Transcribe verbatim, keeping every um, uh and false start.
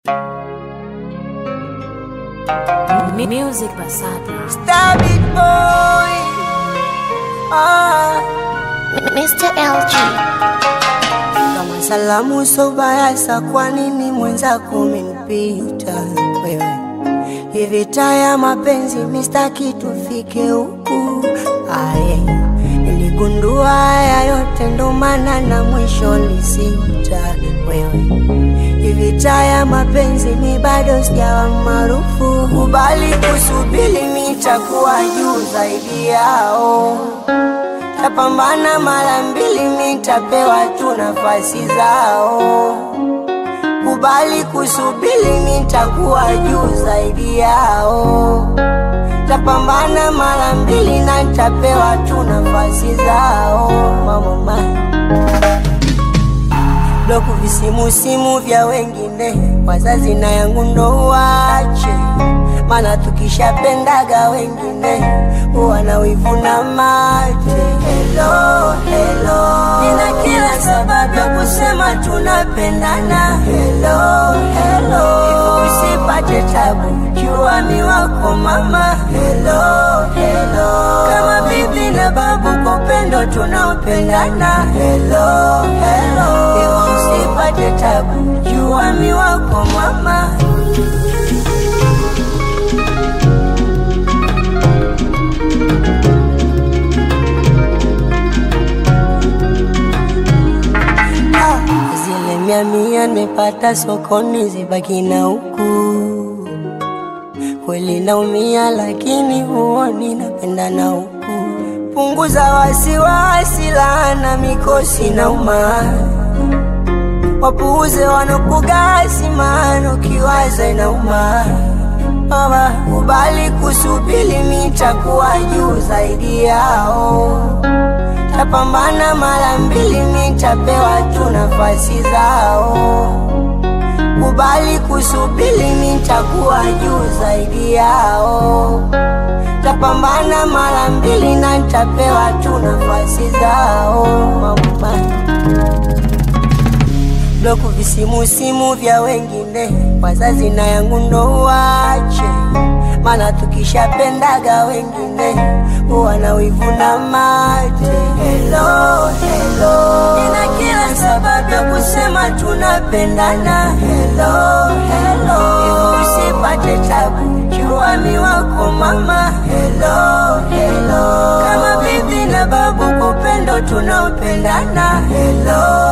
Music Basata. Star Big Boy. Ah. Mister L G. Kama salamu so bayasa, kwa nini mwenzako umenipita wewe? Hivi taya mapenzi mistaki tufike huku. Aye, niligundua haya yote ndo maana na mwisho lisita wewe. Hivi taya mapenzi mi bado sijawa maarufu. Kubali kusubiri nitakuwa juu zaidi yao. Tapambana mara mbili nitapewa tu nafasi zao. Kubali kusubiri nitakuwa juu zaidi yao. Tapambana mara mbili na nitapewa tu nafasi zao. Mama mama Bloku visimu simu vya wengine, wazazi na yangu ndo wache. Mana tukishapendaga wengine huwa na wivu na mate. Hello, hello, nina kila sababu ya kusema tunapendana. Hello, hello, usipate tabu, jua mi wako mama. Hello, hello, kama bibi na babu kwa upendo tunaopendana. Hello, hello, usipate tabu, jua mi wako mama. Zile mia mia nimepata sokoni zibaki na huku. Kweli naumia lakini huoni napenda na huku. Punguza wasiwasi, laana mikosi na umani. Wapuuze wanokugasi maana ukiwaza inauma. Mama, kubali kusubiri nitakuwa juu zaidi yao. Tapambana mara mbili nitapewa tu nafasi zao. Kubali kusubiri nitakuwa juu zaidi yao. Tapambana mara mbili na nitapewa tu nafasi zao. Mama Bloku visimu simu vya wengine, wazazi na yangu ndo wache. Mana tukishapendaga wengine huwa na wivu na mate. Hello, hello, nina kila sababu ya kusema tunapendana. Hello, hello, usipate tabu, jua mi wako mama. Hello, hello, kama bibi na babu kwa upendo tunaopendana. Hello,